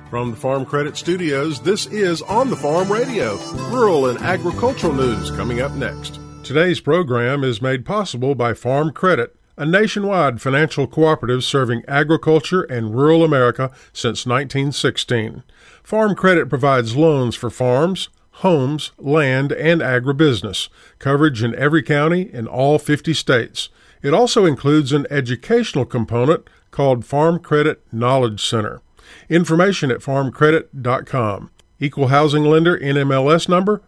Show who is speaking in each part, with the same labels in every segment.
Speaker 1: From the Farm Credit Studios, this is On the Farm Radio, rural and agricultural news coming up next. Today's program is made possible by Farm Credit, a nationwide financial cooperative serving agriculture and rural America since 1916. Farm Credit provides loans for farms, homes, land, and agribusiness, coverage in every county in all 50 states. It also includes an educational component called Farm Credit Knowledge Center. Information at farmcredit.com. Equal housing lender, NMLS number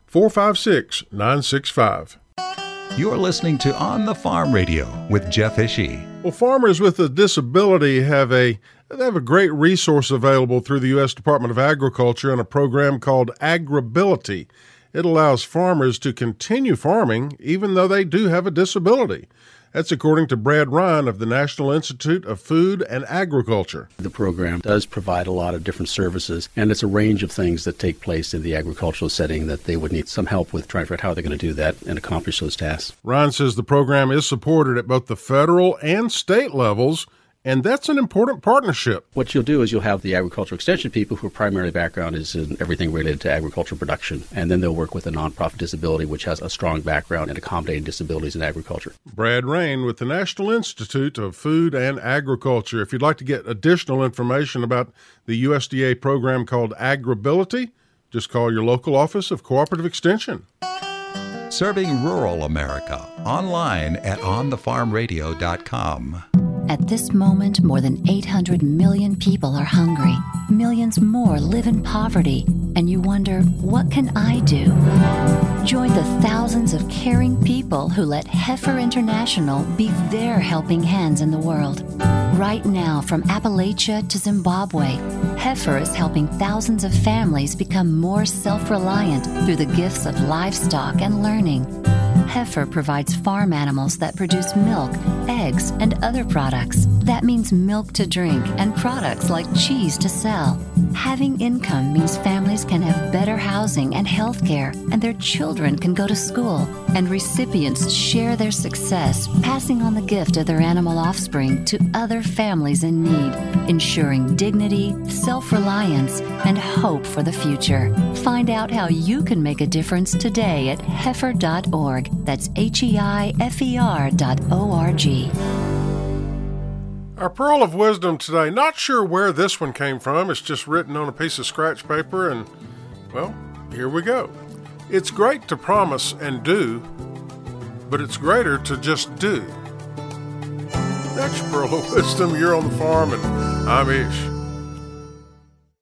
Speaker 1: 456965.
Speaker 2: You're listening to On the Farm Radio with Jeff Ishii.
Speaker 1: Well, farmers with a disability have a great resource available through the U.S. Department of Agriculture and a program called Agribility. It allows farmers to continue farming even though they do have a disability. That's according to Brad Ryan of the National Institute of Food and Agriculture.
Speaker 3: The program does provide a lot of different services, and it's a range of things that take place in the agricultural setting that they would need some help with trying to figure out how they're going to do that and accomplish those tasks.
Speaker 1: Ryan says the program is supported at both the federal and state levels, and that's an important partnership.
Speaker 3: What you'll do is you'll have the agricultural extension people whose primary background is in everything related to agricultural production, and then they'll work with a nonprofit disability which has a strong background in accommodating disabilities in agriculture.
Speaker 1: Brad Rain with the National Institute of Food and Agriculture. If you'd like to get additional information about the USDA program called Agribility, just call your local office of Cooperative Extension.
Speaker 2: Serving rural America, online at onthefarmradio.com.
Speaker 4: At this moment, more than 800 million people are hungry. Millions more live in poverty. And you wonder, what can I do? Join the thousands of caring people who let Heifer International be their helping hands in the world. Right now, from Appalachia to Zimbabwe, Heifer is helping thousands of families become more self-reliant through the gifts of livestock and learning. Heifer provides farm animals that produce milk, eggs, and other products. That means milk to drink and products like cheese to sell. Having income means families can have better housing and health care, and their children can go to school. And recipients share their success, passing on the gift of their animal offspring to other families in need, ensuring dignity, self-reliance, and hope for the future. Find out how you can make a difference today at heifer.org. That's HEIFER.org.
Speaker 1: Our pearl of wisdom today, not sure where this one came from. It's just written on a piece of scratch paper, and, well, here we go. It's great to promise and do, but it's greater to just do. That's your pearl of wisdom. You're on the farm, and I'm Ish.